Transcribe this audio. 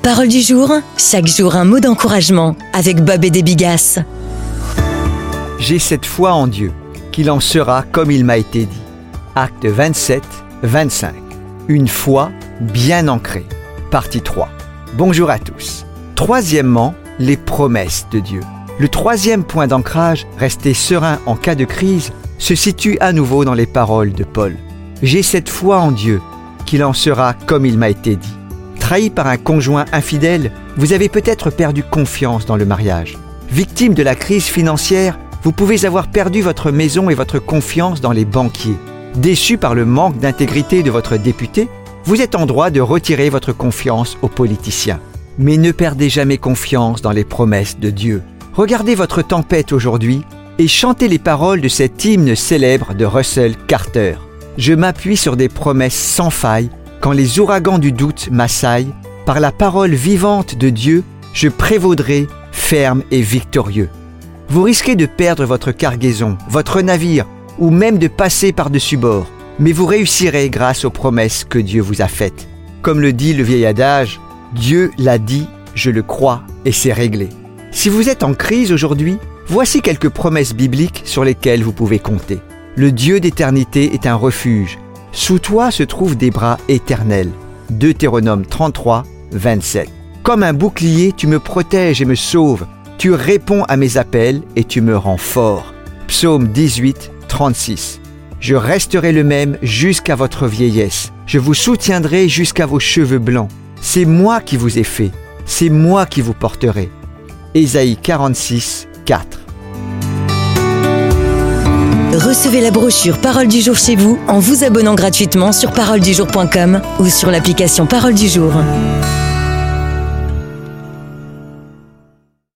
Parole du jour, chaque jour un mot d'encouragement avec Bob et des Bigas. J'ai cette foi en Dieu, qu'il en sera comme il m'a été dit. Acte 27, 25. Une foi bien ancrée. Partie 3. Bonjour à tous. Troisièmement, les promesses de Dieu. Le troisième point d'ancrage, rester serein en cas de crise, se situe à nouveau dans les paroles de Paul. J'ai cette foi en Dieu, qu'il en sera comme il m'a été dit. Trahi par un conjoint infidèle, vous avez peut-être perdu confiance dans le mariage. Victime de la crise financière, vous pouvez avoir perdu votre maison et votre confiance dans les banquiers. Déçu par le manque d'intégrité de votre député, vous êtes en droit de retirer votre confiance aux politiciens. Mais ne perdez jamais confiance dans les promesses de Dieu. Regardez votre tempête aujourd'hui et chantez les paroles de cet hymne célèbre de Russell Carter. Je m'appuie sur des promesses sans faille. Quand les ouragans du doute m'assaillent, par la parole vivante de Dieu, je prévaudrai ferme et victorieux. Vous risquez de perdre votre cargaison, votre navire, ou même de passer par-dessus bord, mais vous réussirez grâce aux promesses que Dieu vous a faites. Comme le dit le vieil adage, Dieu l'a dit, je le crois et c'est réglé. Si vous êtes en crise aujourd'hui, voici quelques promesses bibliques sur lesquelles vous pouvez compter. Le Dieu d'éternité est un refuge. Sous toi se trouvent des bras éternels. Deutéronome 33, 27. Comme un bouclier, tu me protèges et me sauves. Tu réponds à mes appels et tu me rends fort. Psaume 18, 36. Je resterai le même jusqu'à votre vieillesse. Je vous soutiendrai jusqu'à vos cheveux blancs. C'est moi qui vous ai fait. C'est moi qui vous porterai. Ésaïe 46, 4. Recevez la brochure Parole du jour chez vous en vous abonnant gratuitement sur paroledujour.com ou sur l'application Parole du jour.